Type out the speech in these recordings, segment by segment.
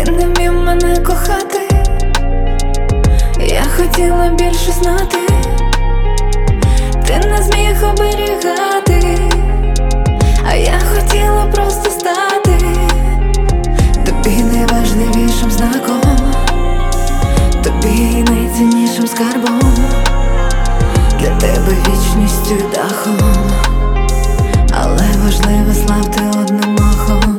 Ти не вмів мене кохати, я хотіла більше знати, ти не зміг оберігати, а я хотіла просто стати тобі найважливішим знаком, тобі найціннішим скарбом, для тебе вічністю й дахом, але важливо славти одним махом.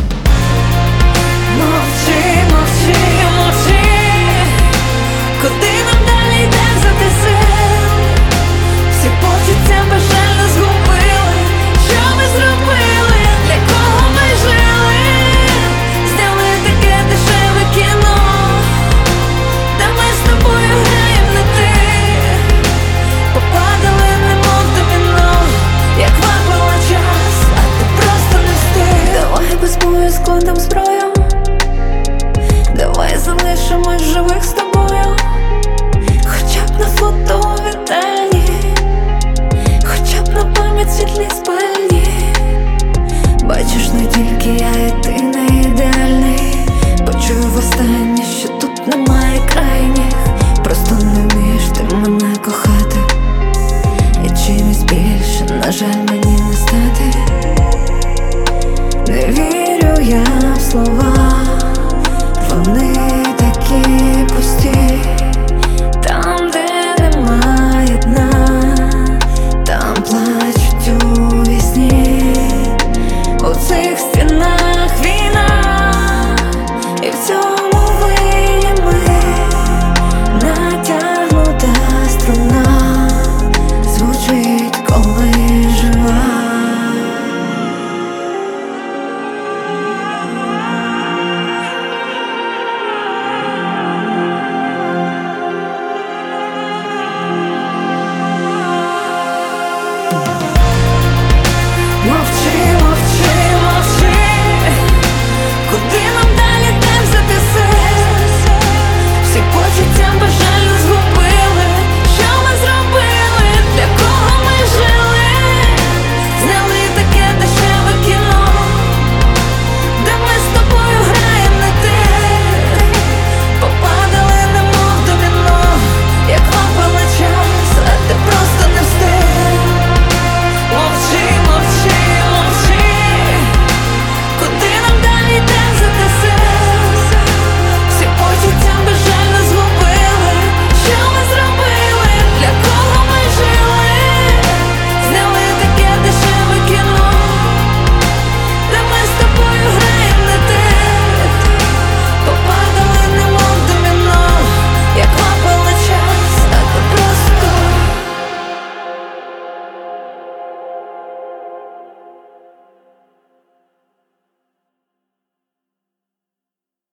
Мовчи, мовчи, мовчи, куди нам далі йде взяти сил? Всі почуття безжально згубили. Що ми зробили? Для кого ми жили? Зняли таке дешеве кіно, та ми з тобою граєм не ти. Попадали немов доміно, як випила час, а ти просто не встиг. Давай без бою складем зброю, давай залишимось живих з тобою, хоча б на фото у вітальні, хоча б на пам'ять світлій спальні. Бачиш, не тільки я і ти не ідеальний. Почую востаннє, що тут немає крайніх. Просто не вмієш ти мене кохати, і чимось більше, на жаль, мені не стати. Не вірю я в слова, вони